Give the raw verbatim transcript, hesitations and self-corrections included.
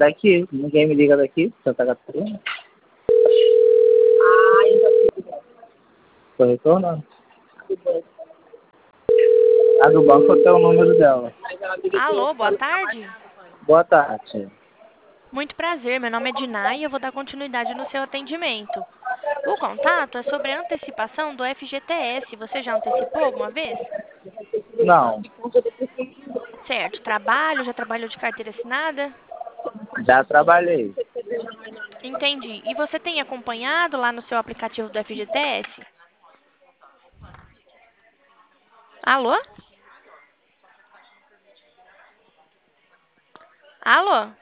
daqui, ninguém me liga daqui, Santa Catarina. Tô retornando. A do banco tem o número dela. Alô, boa tarde. Boa tarde. Muito prazer, meu nome é Dinah e eu vou dar continuidade no seu atendimento. O contato é sobre a antecipação do F G T S. Você já antecipou alguma vez? Não, Certo. Trabalho, já trabalhou de carteira assinada? já trabalhei. Entendi. E você tem acompanhado lá no seu aplicativo do F G T S? Alô? Alô?